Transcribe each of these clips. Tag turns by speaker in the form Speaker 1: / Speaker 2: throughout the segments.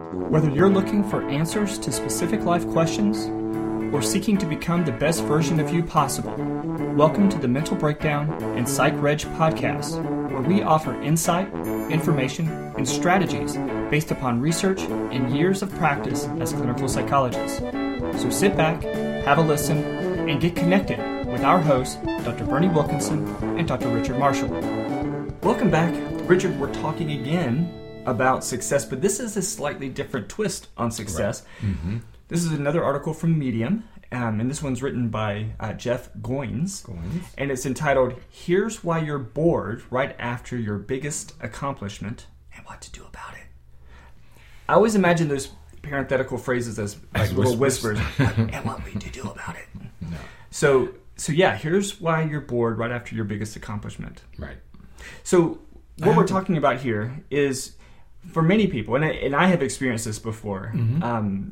Speaker 1: Whether you're looking for answers to specific life questions or seeking to become the best version of you possible, welcome to the Mental Breakdown and Psych Reg podcast, where we offer insight, information, and strategies based upon research and years of practice as clinical psychologists. So sit back, have a listen, and get connected with our hosts, Dr. Bernie Wilkinson and Dr. Richard Marshall. Welcome back. Richard, we're talking again about success, but this is a slightly different twist on success. Right. Mm-hmm. This is another article from Medium, and this one's written by Jeff Goins, and it's entitled, "Here's Why You're Bored Right After Your Biggest Accomplishment and What to Do About It." I always imagine those parenthetical phrases as like little whispers, and what we to do about it. No. So yeah, here's why you're bored right after your biggest accomplishment.
Speaker 2: Right.
Speaker 1: So what we're talking about here is, for many people, and I have experienced this before. Mm-hmm.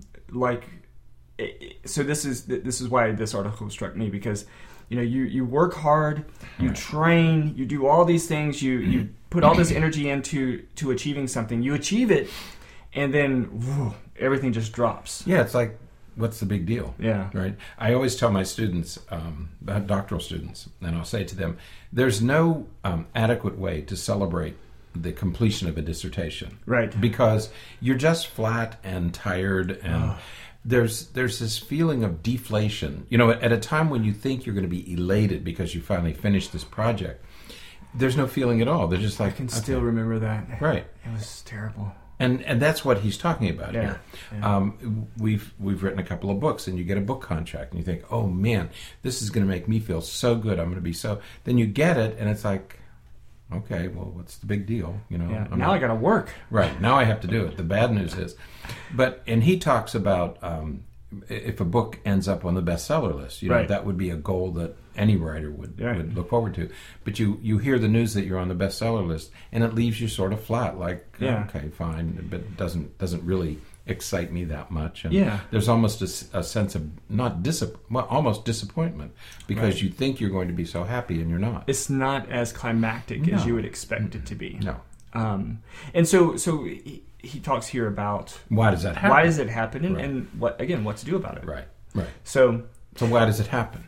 Speaker 1: So this is why this article struck me, because you work hard, you train, you do all these things, you put all this energy into achieving something, you achieve it, and then everything just drops.
Speaker 2: Yeah, it's like, what's the big deal?
Speaker 1: Yeah.
Speaker 2: Right? I always tell my students, doctoral students, and I'll say to them, there's no adequate way to celebrate the completion of a dissertation.
Speaker 1: Right.
Speaker 2: Because you're just flat and tired, and there's this feeling of deflation. At a time when you think you're going to be elated because you finally finished this project, there's no feeling at all. They're just like,
Speaker 1: I can still remember that.
Speaker 2: Right.
Speaker 1: It was terrible.
Speaker 2: And that's what he's talking about here.
Speaker 1: Yeah.
Speaker 2: We've written a couple of books, and you get a book contract, and you think, oh man, this is going to make me feel so good. I'm going to be so. Then you get it, and it's like, okay, well, what's the big deal?
Speaker 1: Now I got to work.
Speaker 2: Right, now I have to do it. The bad news is, and he talks about if a book ends up on the bestseller list, that would be a goal that any writer would look forward to. But you hear the news that you're on the bestseller list, and it leaves you sort of flat, like, okay, fine, but it doesn't really excite me that much. And there's almost a sense of almost disappointment, because you think you're going to be so happy, and you're not.
Speaker 1: It's not as climactic as you would expect it to be.
Speaker 2: No.
Speaker 1: And so he talks here about
Speaker 2: why does that happen?
Speaker 1: Why does it happen, and what to do about it.
Speaker 2: Right.
Speaker 1: So
Speaker 2: why does it happen?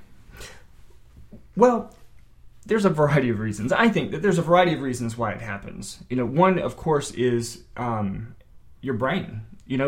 Speaker 1: Well, there's a variety of reasons. I think that there's a variety of reasons why it happens. One, of course, is your brain.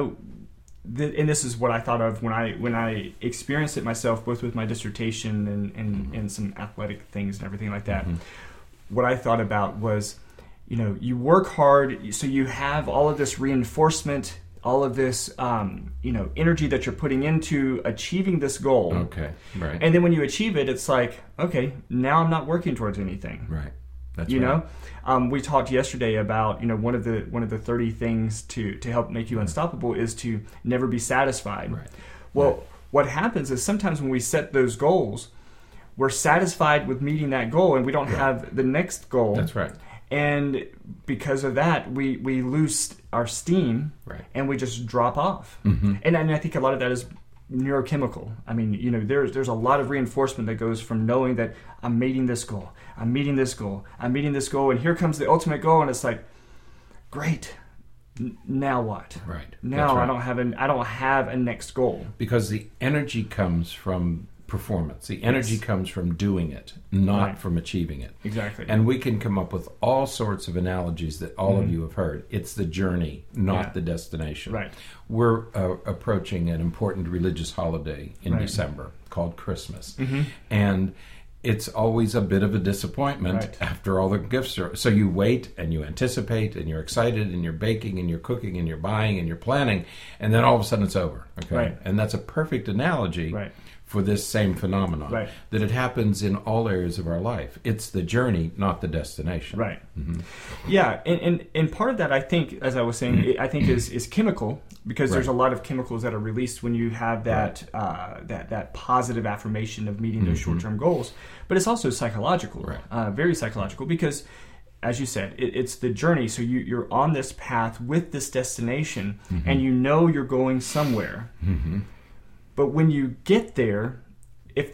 Speaker 1: And this is what I thought of when I experienced it myself, both with my dissertation and some athletic things and everything like that. Mm-hmm. What I thought about was, you work hard, so you have all of this reinforcement, all of this, energy that you're putting into achieving this goal.
Speaker 2: Okay, right.
Speaker 1: And then when you achieve it, it's like, okay, now I'm not working towards anything.
Speaker 2: Right. That's right.
Speaker 1: We talked yesterday about, one of the 30 things to help make you unstoppable is to never be satisfied.
Speaker 2: Right.
Speaker 1: Well, what happens is sometimes when we set those goals, we're satisfied with meeting that goal, and we don't have the next goal.
Speaker 2: That's right.
Speaker 1: And because of that, we lose our steam, and we just drop off. Mm-hmm. And I think a lot of that is neurochemical. I mean, there's a lot of reinforcement that goes from knowing that I'm meeting this goal, I'm meeting this goal, I'm meeting this goal, and here comes the ultimate goal, and it's like, great. Now what?
Speaker 2: Right.
Speaker 1: Now
Speaker 2: right.
Speaker 1: I don't have a next goal.
Speaker 2: Because the energy comes from performance. The energy comes from doing it, not from achieving it.
Speaker 1: Exactly.
Speaker 2: And we can come up with all sorts of analogies that all of you have heard. It's the journey, not the destination.
Speaker 1: Right.
Speaker 2: We're approaching an important religious holiday in December called Christmas. Mm-hmm. And it's always a bit of a disappointment after all the gifts are. So you wait and you anticipate and you're excited and you're baking and you're cooking and you're buying and you're planning, and then all of a sudden it's over. Okay.
Speaker 1: Right.
Speaker 2: And that's a perfect analogy for this same phenomenon, that it happens in all areas of our life. It's the journey, not the destination.
Speaker 1: Right.
Speaker 2: Mm-hmm.
Speaker 1: Yeah, and part of that, I think, as I was saying, I think is chemical, because there's a lot of chemicals that are released when you have that that positive affirmation of meeting those short-term goals. But it's also psychological, very psychological, because, as you said, it's the journey. So you're on this path with this destination, and you know you're going somewhere. Mm-hmm. But when you get there, if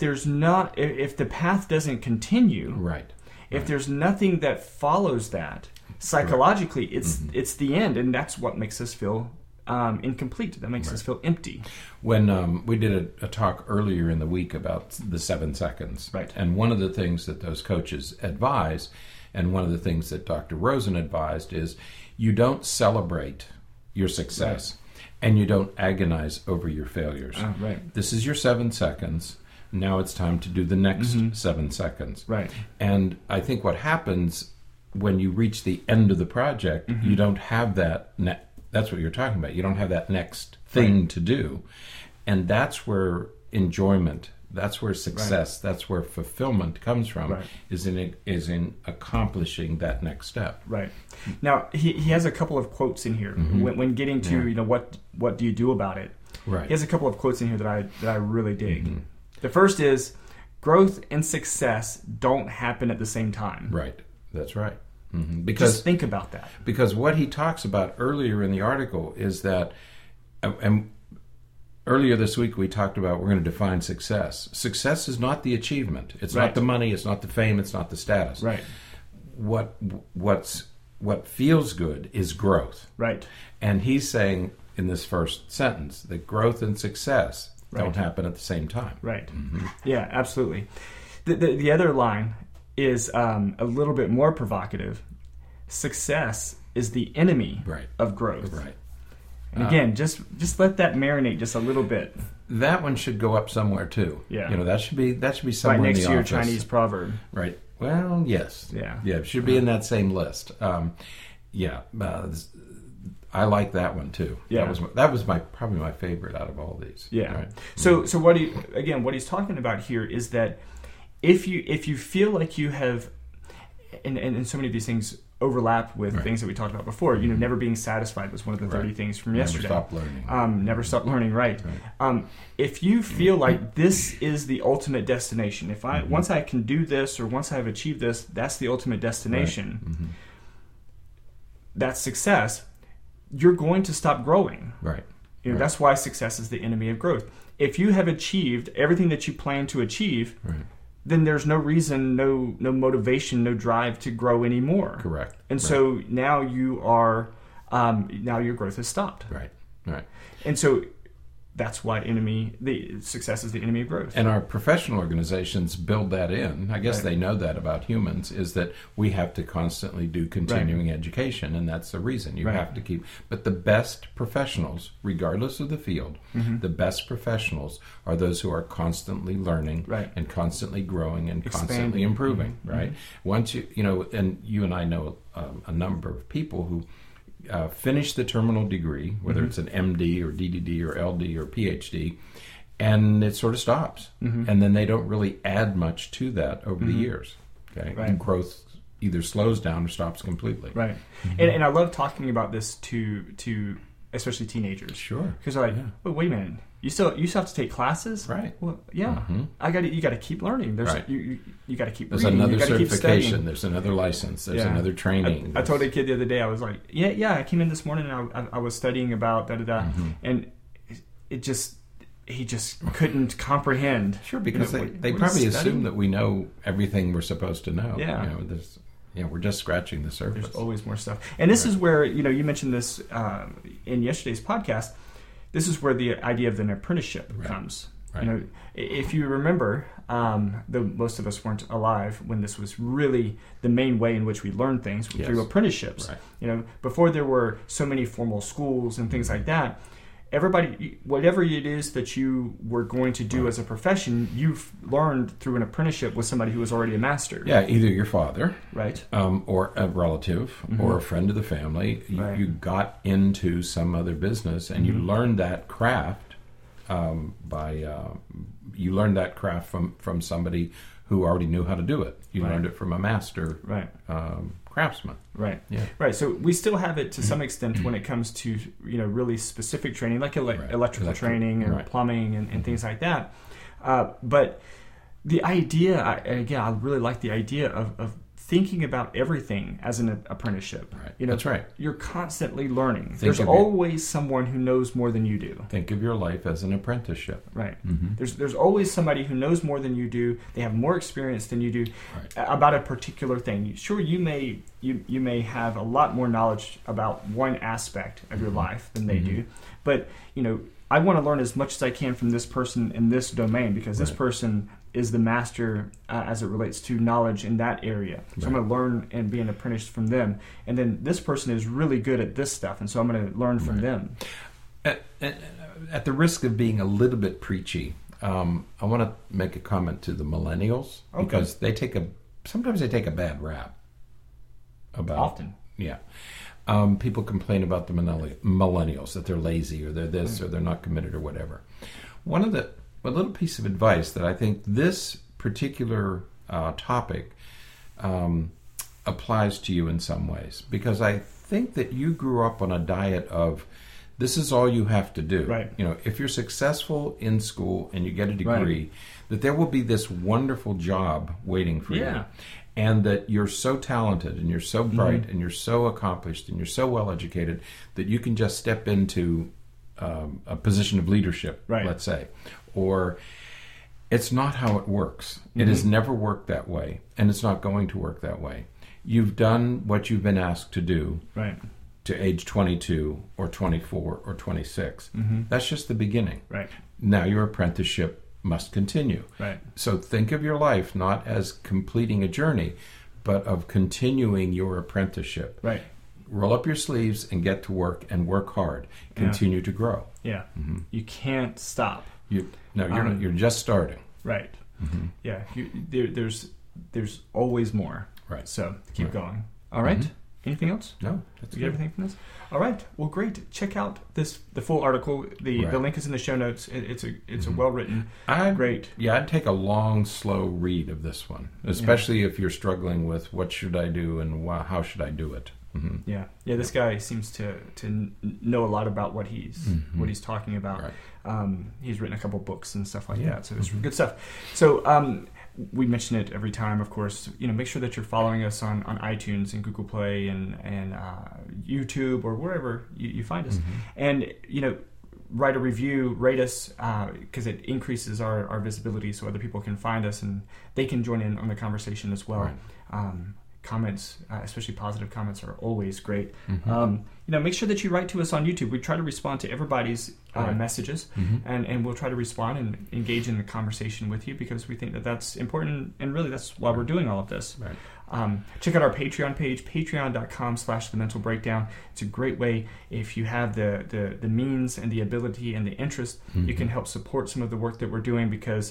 Speaker 1: the path doesn't continue, if there's nothing that follows that, psychologically, it's the end, and that's what makes us feel incomplete. That makes us feel empty.
Speaker 2: When we did a talk earlier in the week about the 7 seconds,
Speaker 1: right?
Speaker 2: And one of the things that those coaches advise, and one of the things that Dr. Rosen advised, is you don't celebrate your success, and you don't agonize over your failures.
Speaker 1: Right.
Speaker 2: This is your 7 seconds. Now it's time to do the next 7 seconds.
Speaker 1: Right.
Speaker 2: And I think what happens when you reach the end of the project, you don't have that. That's what you're talking about. You don't have that next thing to do, and that's where enjoyment, that's where success, that's where fulfillment comes from. Is in accomplishing that next step.
Speaker 1: Right. Now he has a couple of quotes in here when getting to what do you do about it.
Speaker 2: Right.
Speaker 1: He has a couple of quotes in here that I really dig. The first is, growth and success don't happen at the same time.
Speaker 2: Right. That's right. Because
Speaker 1: just think about that.
Speaker 2: Because what he talks about earlier in the article is that, and earlier this week we talked about we're going to define success. Success is not the achievement. It's not the money. It's not the fame. It's not the status.
Speaker 1: Right.
Speaker 2: What feels good is growth.
Speaker 1: Right.
Speaker 2: And he's saying in this first sentence that growth and success don't happen at the same time.
Speaker 1: Right. Yeah, absolutely. The other line is a little bit more provocative. Success is the enemy of growth.
Speaker 2: Right.
Speaker 1: And again, just let that marinate just a little bit.
Speaker 2: That one should go up somewhere too.
Speaker 1: Yeah.
Speaker 2: That should be somewhere
Speaker 1: right next
Speaker 2: in the
Speaker 1: to your
Speaker 2: office.
Speaker 1: Chinese proverb.
Speaker 2: Right. Well, yes.
Speaker 1: Yeah.
Speaker 2: Yeah, it should be in that same list. I like that one too.
Speaker 1: Yeah.
Speaker 2: That was probably my favorite out of all these.
Speaker 1: Yeah.
Speaker 2: Right.
Speaker 1: So what he's talking about here is that if you feel like you have, and so many of these things overlap with things that we talked about before. Never being satisfied was one of the 30 things from yesterday.
Speaker 2: Never stop learning.
Speaker 1: Never stop learning. Right. If you feel like this is the ultimate destination, if once I can do this, or once I've achieved this, that's the ultimate destination. That's success. You're going to stop growing.
Speaker 2: Right.
Speaker 1: That's why success is the enemy of growth. If you have achieved everything that you plan to achieve, then there's no reason, no motivation, no drive to grow anymore.
Speaker 2: Correct.
Speaker 1: And so now you are, now your growth has stopped.
Speaker 2: Right.
Speaker 1: And so that's why the success is the enemy of growth.
Speaker 2: And our professional organizations build that in. I guess they know that about humans, is that we have to constantly do continuing education, and that's the reason. You have to keep. But the best professionals, regardless of the field, the best professionals are those who are constantly learning and constantly growing and constantly improving. Right. Once and you and I know a number of people who finish the terminal degree, whether it's an MD or DDD or LD or PhD, and it sort of stops. And then they don't really add much to that over the years. Okay, and growth either slows down or stops completely.
Speaker 1: Right. And I love talking about this to especially teenagers.
Speaker 2: Sure.
Speaker 1: Because they're like, oh, wait a minute. You still have to take classes?
Speaker 2: Right.
Speaker 1: Well, yeah. You got to keep learning. There's you got to keep
Speaker 2: There's
Speaker 1: reading.
Speaker 2: Another certification. There's another license. There's another training.
Speaker 1: I told a kid the other day, I was like, I came in this morning and I was studying about da-da-da. And he just couldn't comprehend.
Speaker 2: Sure, because they probably assume that we know everything we're supposed to know.
Speaker 1: Yeah.
Speaker 2: We're just scratching the surface.
Speaker 1: There's always more stuff. And this is where, you mentioned this in yesterday's podcast. This is where the idea of an apprenticeship comes. Right. If you remember, though most of us weren't alive when this was really the main way in which we learned things through apprenticeships. Right. Before there were so many formal schools and things like that, everybody, whatever it is that you were going to do as a profession, you've learned through an apprenticeship with somebody who was already a master.
Speaker 2: Yeah, either your father,
Speaker 1: right,
Speaker 2: or a relative, or a friend of the family. You got into some other business, and you learned that craft you learned that craft from somebody who already knew how to do it. You learned it from a master craftsman.
Speaker 1: Right. Yeah. Right. So we still have it to some extent when it comes to really specific training, like electrical training and plumbing and things like that. But the idea, I really like the idea of thinking about everything as an apprenticeship.
Speaker 2: Right. That's right.
Speaker 1: You're constantly learning. There's always someone who knows more than you do.
Speaker 2: Think of your life as an apprenticeship.
Speaker 1: Right. There's always somebody who knows more than you do. They have more experience than you do about a particular thing. Sure, you may have a lot more knowledge about one aspect of your life than they do, but I want to learn as much as I can from this person in this domain, because this person is the master as it relates to knowledge in that area. So I'm going to learn and be an apprentice from them. And then this person is really good at this stuff, and so I'm going to learn from them.
Speaker 2: At the risk of being a little bit preachy, I want to make a comment to the millennials, because sometimes they take a bad rap.
Speaker 1: Often.
Speaker 2: Yeah. People complain about the millennials, that they're lazy or they're this or they're not committed or whatever. A little piece of advice that I think this particular topic applies to you in some ways, because I think that you grew up on a diet of this is all you have to do.
Speaker 1: Right.
Speaker 2: If you're successful in school and you get a degree, that there will be this wonderful job waiting for you. And that you're so talented and you're so bright and you're so accomplished and you're so well educated that you can just step into a position of leadership, let's say. Or it's not how it works. It has never worked that way, and it's not going to work that way. You've done what you've been asked to do to age 22 or 24 or 26. That's just the beginning. Now your apprenticeship must continue. So think of your life not as completing a journey, but of continuing your apprenticeship. Roll up your sleeves and get to work and work hard. Continue to grow.
Speaker 1: You can't stop.
Speaker 2: You're not. You're just starting.
Speaker 1: Yeah. There's always more. So keep going. All right. Anything else?
Speaker 2: No. That's
Speaker 1: good. Everything from this? All right. Well, great. Check out the full article. The link is in the show notes. It's a well written. Great.
Speaker 2: Yeah, I'd take a long, slow read of this one, especially if you're struggling with what should I do and how should I do it.
Speaker 1: Yeah. This guy seems to know a lot about what he's talking about. He's written a couple books and stuff like that, so it's good stuff. So we mention it every time, of course. Make sure that you're following us on iTunes and Google Play and YouTube or wherever you find us, and write a review, rate us, because it increases our visibility, so other people can find us and they can join in on the conversation as well. Comments, especially positive comments, are always great. Make sure that you write to us on YouTube. We try to respond to everybody's messages, and we'll try to respond and engage in the conversation with you, because we think that that's important, and really that's why we're doing all of this. Check out our Patreon page, patreon.com/thementalbreakdown. It's a great way, if you have the means and the ability and the interest, you can help support some of the work that we're doing, because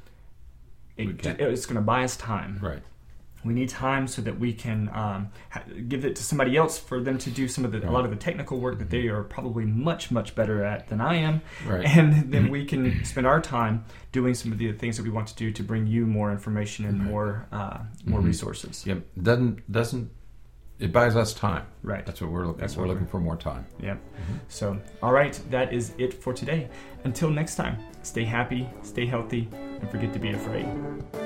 Speaker 1: it's going to buy us time. We need time so that we can give it to somebody else for them to do a lot of the technical work that they are probably much, much better at than I am. And then we can spend our time doing some of the things that we want to do to bring you more information and more resources.
Speaker 2: It buys us time. That's what we're looking for. We're looking for more time.
Speaker 1: So, all right, that is it for today. Until next time, stay happy, stay healthy, and forget to be afraid.